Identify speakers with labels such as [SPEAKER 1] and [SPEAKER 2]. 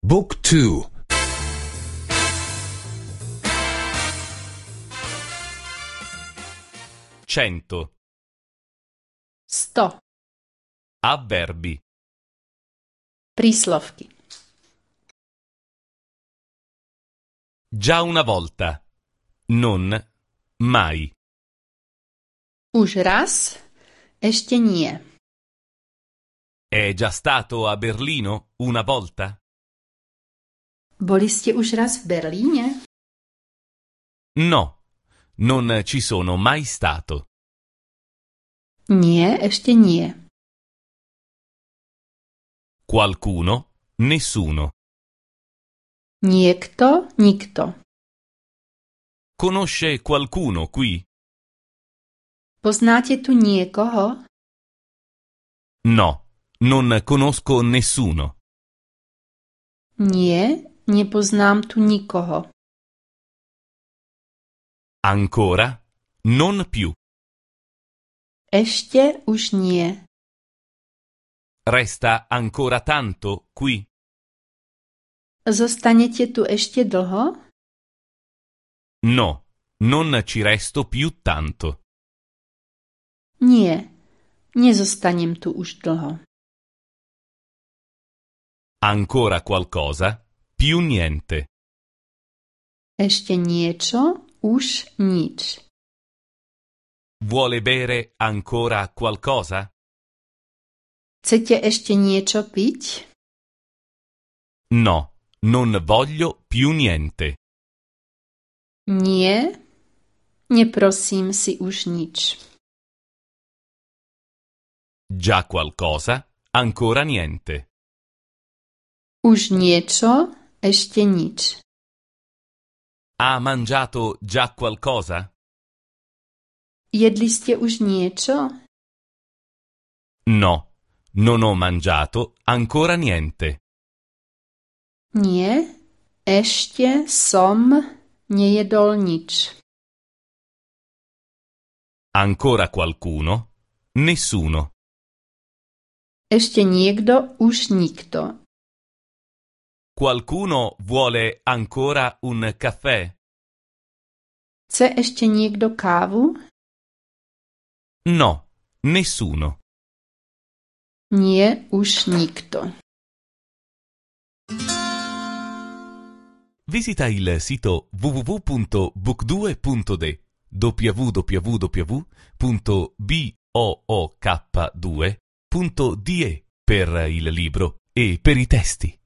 [SPEAKER 1] Book 2.
[SPEAKER 2] 100.
[SPEAKER 3] 100.
[SPEAKER 2] Avverbi.
[SPEAKER 3] Príslovky.
[SPEAKER 2] Già una volta. Non mai.
[SPEAKER 3] Už raz, ešte nie.
[SPEAKER 2] È già stato a Berlino una volta?
[SPEAKER 3] Boli ste už raz v Berlíne?
[SPEAKER 2] No, non ci sono mai stato.
[SPEAKER 3] Nie, ešte nie.
[SPEAKER 2] Qualcuno? Nessuno.
[SPEAKER 3] Niekto, nikto.
[SPEAKER 2] Conosce qualcuno qui?
[SPEAKER 3] Poznáte tu niekoho?
[SPEAKER 2] No, non conosco nessuno.
[SPEAKER 3] Nie, nepoznám tu nikoho.
[SPEAKER 2] Ancora? Non più.
[SPEAKER 3] Ešte už nie.
[SPEAKER 2] Resta ancora tanto qui?
[SPEAKER 3] Zostanete tu ešte dlho?
[SPEAKER 2] No, non ci resto più tanto.
[SPEAKER 3] Nie, nezostanem tu už dlho.
[SPEAKER 2] Ancora qualcosa? Più niente.
[SPEAKER 3] Ešte niečo, už nič.
[SPEAKER 2] Vuole bere ancora qualcosa?
[SPEAKER 3] Chcete ešte niečo piť?
[SPEAKER 2] No, non voglio più niente.
[SPEAKER 3] Nie, neprosím si už nič.
[SPEAKER 2] Già qualcosa? Ancora niente.
[SPEAKER 3] Už niečo, ešte nič.
[SPEAKER 2] Ha mangiato già qualcosa?
[SPEAKER 3] Jedli ste už niečo?
[SPEAKER 2] No, non ho mangiato ancora niente.
[SPEAKER 3] Nie, ešte som nejedol nič.
[SPEAKER 2] Ancora qualcuno? Nessuno.
[SPEAKER 3] Ešte niekto, už nikto.
[SPEAKER 2] Qualcuno vuole ancora un caffè?
[SPEAKER 3] Chce ešte niekto kávu?
[SPEAKER 2] No, nessuno.
[SPEAKER 3] Nie, už nikto.
[SPEAKER 2] Visita il sito www.book2.de www.book2.de per il libro e per i testi.